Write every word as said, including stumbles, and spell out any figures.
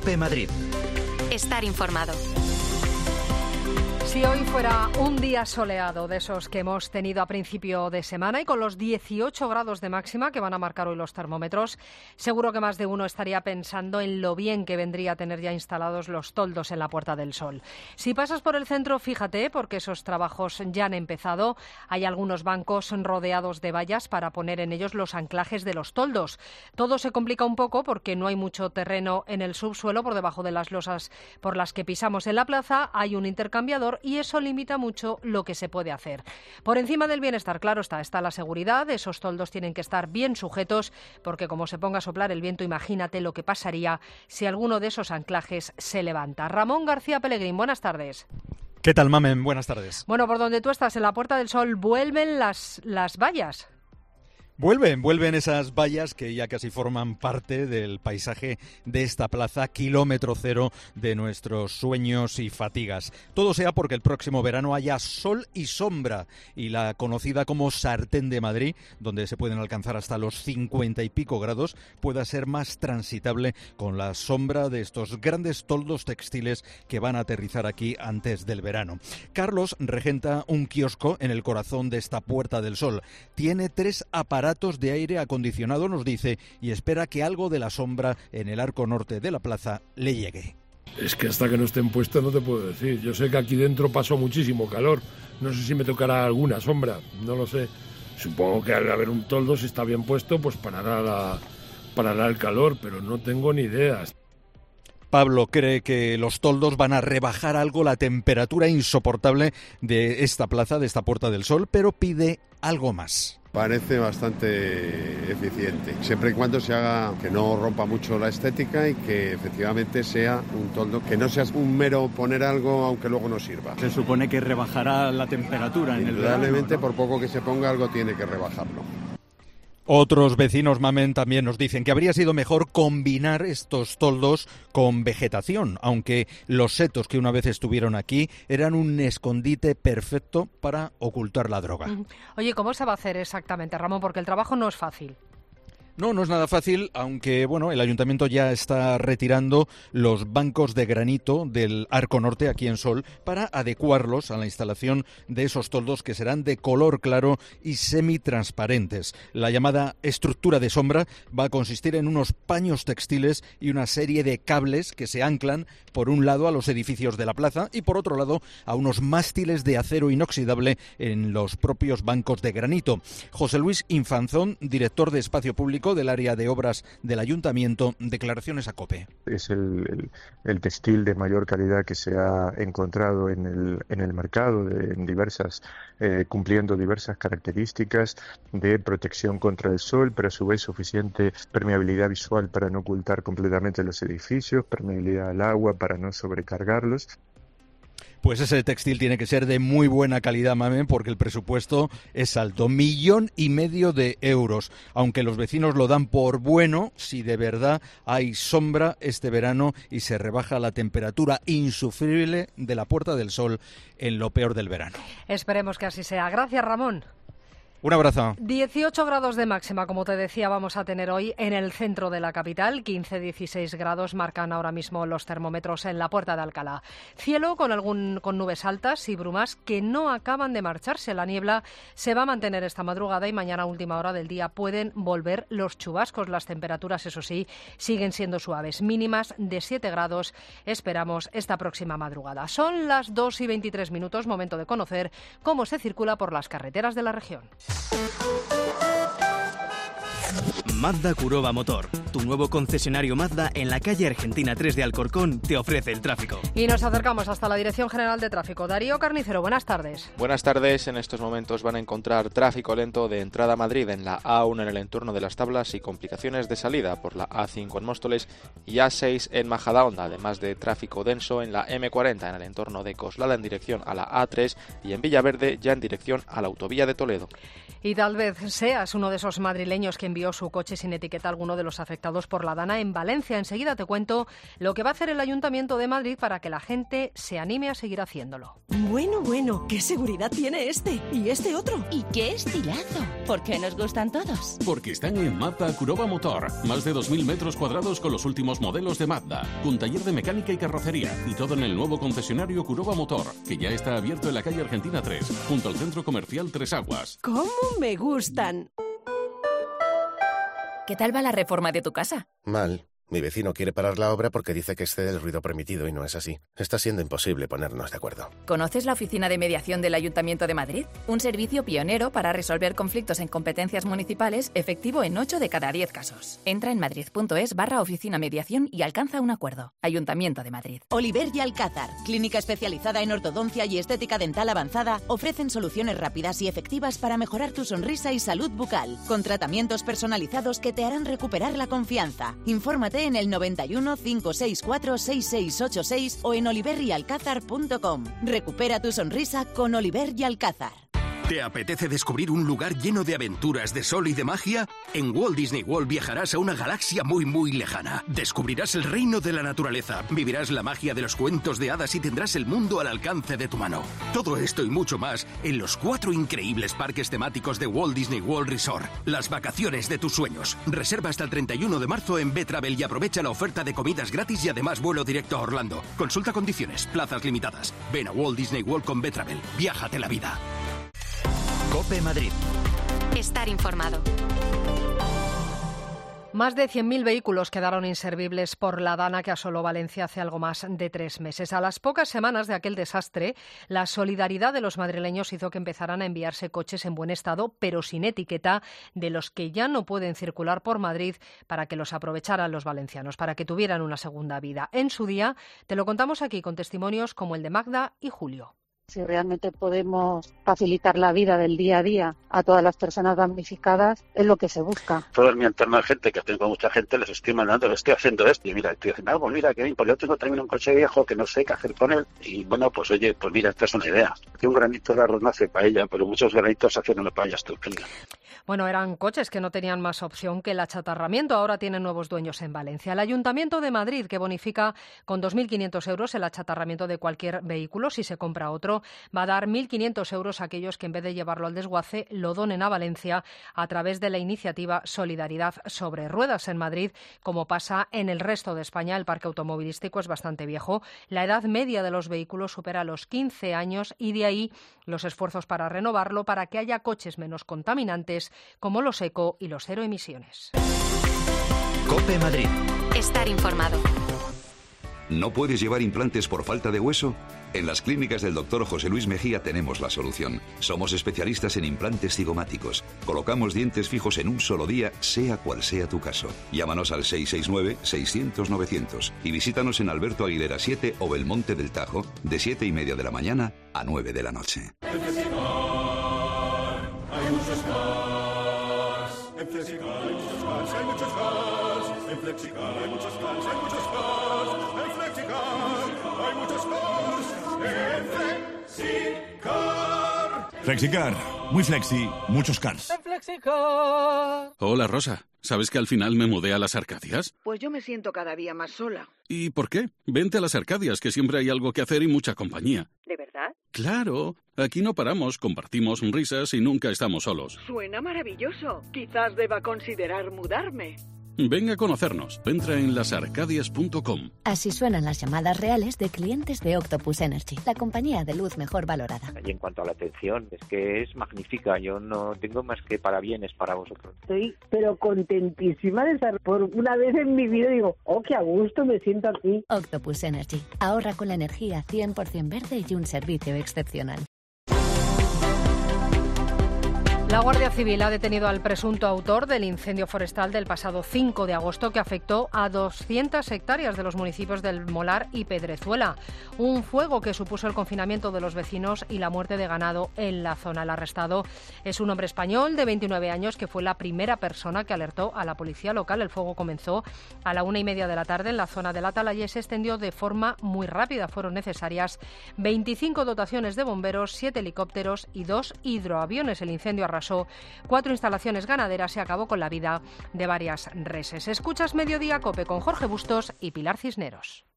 COPE Madrid. Estar informado. Si hoy fuera un día soleado de esos que hemos tenido a principio de semana y con los dieciocho grados de máxima que van a marcar hoy los termómetros, seguro que más de uno estaría pensando en lo bien que vendría a tener ya instalados los toldos en la Puerta del Sol. Si pasas por el centro, fíjate, porque esos trabajos ya han empezado. Hay algunos bancos rodeados de vallas para poner en ellos los anclajes de los toldos. Todo se complica un poco porque no hay mucho terreno en el subsuelo por debajo de las losas por las que pisamos en la plaza. Hay un intercambiador y eso limita mucho lo que se puede hacer. Por encima del bienestar, claro está, está la seguridad. Esos toldos tienen que estar bien sujetos porque como se ponga a soplar el viento, imagínate lo que pasaría si alguno de esos anclajes se levanta. Ramón García Pellegrín, buenas tardes. ¿Qué tal, Mamen? Buenas tardes. Bueno, por donde tú estás, en la Puerta del Sol, ¿vuelven las, las vallas? Vuelven, vuelven esas vallas que ya casi forman parte del paisaje de esta plaza, kilómetro cero de nuestros sueños y fatigas. Todo sea porque el próximo verano haya sol y sombra y la conocida como Sartén de Madrid, donde se pueden alcanzar hasta los cincuenta y pico grados, pueda ser más transitable con la sombra de estos grandes toldos textiles que van a aterrizar aquí antes del verano. Carlos regenta un kiosco en el corazón de esta Puerta del Sol. Tiene tres aparatos de aire acondicionado, nos dice, y espera que algo de la sombra en el arco norte de la plaza le llegue. Es que hasta que no estén puestos no te puedo decir. Yo sé que aquí dentro pasó muchísimo calor. No sé si me tocará alguna sombra, no lo sé. Supongo que al haber un toldo, si está bien puesto, pues parará, la, parará el calor, pero no tengo ni idea. Pablo cree que los toldos van a rebajar algo la temperatura insoportable de esta plaza, de esta Puerta del Sol, pero pide algo más. Parece bastante eficiente, siempre y cuando se haga que no rompa mucho la estética y que efectivamente sea un toldo, que no sea un mero poner algo aunque luego no sirva. Se supone que rebajará la temperatura en el verano, Indudablemente, ¿no? Por poco que se ponga algo tiene que rebajarlo. Otros vecinos, Mamen, también nos dicen que habría sido mejor combinar estos toldos con vegetación, aunque los setos que una vez estuvieron aquí eran un escondite perfecto para ocultar la droga. Oye, ¿cómo se va a hacer exactamente, Ramón? Porque el trabajo no es fácil. No, no es nada fácil, aunque bueno, el ayuntamiento ya está retirando los bancos de granito del arco norte aquí en Sol para adecuarlos a la instalación de esos toldos que serán de color claro y semitransparentes. La llamada estructura de sombra va a consistir en unos paños textiles y una serie de cables que se anclan por un lado a los edificios de la plaza y por otro lado a unos mástiles de acero inoxidable en los propios bancos de granito. José Luis Infanzón, director de Espacio Público del área de obras del ayuntamiento, declaraciones a COPE. Es el, el, el textil de mayor calidad que se ha encontrado en el, en el mercado, de, en diversas, eh, cumpliendo diversas características de protección contra el sol, pero a su vez suficiente permeabilidad visual para no ocultar completamente los edificios, permeabilidad al agua para no sobrecargarlos. Pues ese textil tiene que ser de muy buena calidad, Mamen, porque el presupuesto es alto, millón y medio de euros, aunque los vecinos lo dan por bueno si de verdad hay sombra este verano y se rebaja la temperatura insufrible de la Puerta del Sol en lo peor del verano. Esperemos que así sea. Gracias, Ramón. Un abrazo. dieciocho grados de máxima, como te decía, vamos a tener hoy en el centro de la capital. quince a dieciséis grados marcan ahora mismo los termómetros en la Puerta de Alcalá. Cielo con algún con nubes altas y brumas que no acaban de marcharse. La niebla se va a mantener esta madrugada y mañana a última hora del día pueden volver los chubascos. Las temperaturas, eso sí, siguen siendo suaves. Mínimas de siete grados esperamos esta próxima madrugada. Son las dos y veintitrés minutos, momento de conocer cómo se circula por las carreteras de la región. Mazda Kuroba Motor, tu nuevo concesionario Mazda en la calle Argentina tres de Alcorcón, te ofrece el tráfico. Y nos acercamos hasta la Dirección General de Tráfico. Darío Carnicero, buenas tardes. Buenas tardes. En estos momentos van a encontrar tráfico lento de entrada a Madrid en la A uno en el entorno de las Tablas y complicaciones de salida por la A cinco en Móstoles y A seis en Majadahonda, además de tráfico denso en la eme cuarenta en el entorno de Coslada en dirección a la A tres y en Villaverde ya en dirección a la autovía de Toledo. Y tal vez seas uno de esos madrileños que envió su coche coche sin etiqueta alguno de los afectados por la Dana en Valencia. Enseguida te cuento lo que va a hacer el Ayuntamiento de Madrid para que la gente se anime a seguir haciéndolo. Bueno, bueno, ¿qué seguridad tiene este? ¿Y este otro? ¿Y qué estilazo? ¿Por qué nos gustan todos? Porque están en Mazda Kuroba Motor. Más de dos mil metros cuadrados con los últimos modelos de Mazda. Con taller de mecánica y carrocería. Y todo en el nuevo concesionario Kuroba Motor, que ya está abierto en la calle Argentina tres, junto al centro comercial Tres Aguas. ¿Cómo me gustan? ¿Qué tal va la reforma de tu casa? Mal. Mi vecino quiere parar la obra porque dice que excede el ruido permitido y no es así. Está siendo imposible ponernos de acuerdo. ¿Conoces la Oficina de Mediación del Ayuntamiento de Madrid? Un servicio pionero para resolver conflictos en competencias municipales, efectivo en ocho de cada diez casos. Entra en madrid.es barra oficina mediación y alcanza un acuerdo. Ayuntamiento de Madrid. Oliver y Alcázar, clínica especializada en ortodoncia y estética dental avanzada, ofrecen soluciones rápidas y efectivas para mejorar tu sonrisa y salud bucal, con tratamientos personalizados que te harán recuperar la confianza. Infórmate en el noventa y uno, cinco seis cuatro, seis seis ocho seis o en oliver y alcázar punto com. Recupera tu sonrisa con Oliver y Alcázar. ¿Te apetece descubrir un lugar lleno de aventuras, de sol y de magia? En Walt Disney World viajarás a una galaxia muy muy lejana. Descubrirás el reino de la naturaleza, vivirás la magia de los cuentos de hadas y tendrás el mundo al alcance de tu mano. Todo esto y mucho más en los cuatro increíbles parques temáticos de Walt Disney World Resort. Las vacaciones de tus sueños. Reserva hasta el treinta y uno de marzo en B-Travel y aprovecha la oferta de comidas gratis y además vuelo directo a Orlando. Consulta condiciones, plazas limitadas. Ven a Walt Disney World con B-Travel. Viájate la vida. COPE Madrid. Estar informado. Más de cien mil vehículos quedaron inservibles por la Dana que asoló Valencia hace algo más de tres meses. A las pocas semanas de aquel desastre, la solidaridad de los madrileños hizo que empezaran a enviarse coches en buen estado, pero sin etiqueta, de los que ya no pueden circular por Madrid, para que los aprovecharan los valencianos, para que tuvieran una segunda vida. En su día, te lo contamos aquí con testimonios como el de Magda y Julio. Si realmente podemos facilitar la vida del día a día a todas las personas damnificadas, es lo que se busca. Todo en mi entorno de gente, que tengo mucha gente, les estoy mandando, les estoy haciendo esto, y mira, estoy haciendo algo, mira, que bien, pues yo tengo también un coche viejo que no sé qué hacer con él, y bueno, pues oye, pues mira, esta es una idea. Que un granito de arroz no hace paella, pero muchos granitos hacen una paella estupenda. Bueno, eran coches que no tenían más opción que el achatarramiento. Ahora tienen nuevos dueños en Valencia. El Ayuntamiento de Madrid, que bonifica con dos mil quinientos euros el achatarramiento de cualquier vehículo si se compra otro, va a dar mil quinientos euros a aquellos que en vez de llevarlo al desguace lo donen a Valencia a través de la iniciativa Solidaridad sobre Ruedas en Madrid. Como pasa en el resto de España, el parque automovilístico es bastante viejo. La edad media de los vehículos supera los quince años y de ahí los esfuerzos para renovarlo, para que haya coches menos contaminantes como los eco y los cero emisiones. COPE Madrid. Estar informado. ¿No puedes llevar implantes por falta de hueso? En las clínicas del doctor José Luis Mejía tenemos la solución. Somos especialistas en implantes cigomáticos. Colocamos dientes fijos en un solo día, sea cual sea tu caso. Llámanos al seis seis nueve, seiscientos, novecientos y visítanos en Alberto Aguilera siete o Belmonte del Tajo, de siete y media de la mañana a nueve de la noche. En Flexicar hay muchos cars. En Flexicar hay muchos cars, hay muchos cars. En Flexicar hay muchos cars, hay muchos cars. En Flexicar hay muchos cars. En Flexicar. Flexicar, muy flexi, muchos cars. En Flexicar. Hola, Rosa. ¿Sabes que al final me mudé a las Arcadias? Pues yo me siento cada día más sola. ¿Y por qué? Vente a las Arcadias, que siempre hay algo que hacer y mucha compañía. ¿De verdad? Claro. Aquí no paramos, compartimos risas y nunca estamos solos. Suena maravilloso. Quizás deba considerar mudarme. Venga a conocernos. Entra en las arcadias punto com. Así suenan las llamadas reales de clientes de Octopus Energy, la compañía de luz mejor valorada. Y en cuanto a la atención, es que es magnífica. Yo no tengo más que parabienes para vosotros. Estoy pero contentísima de estar por una vez en mi vida. Digo, oh, qué a gusto me siento aquí. Octopus Energy. Ahorra con la energía cien por ciento verde y un servicio excepcional. La Guardia Civil ha detenido al presunto autor del incendio forestal del pasado cinco de agosto que afectó a doscientas hectáreas de los municipios del Molar y Pedrezuela. Un fuego que supuso el confinamiento de los vecinos y la muerte de ganado en la zona. El arrestado es un hombre español de veintinueve años que fue la primera persona que alertó a la policía local. El fuego comenzó a la una y media de la tarde en la zona del Atalaya y se extendió de forma muy rápida. Fueron necesarias veinticinco dotaciones de bomberos, siete helicópteros y dos hidroaviones. El incendio arrasó arrasó cuatro instalaciones ganaderas y acabó con la vida de varias reses. Escuchas Mediodía COPE con Jorge Bustos y Pilar Cisneros.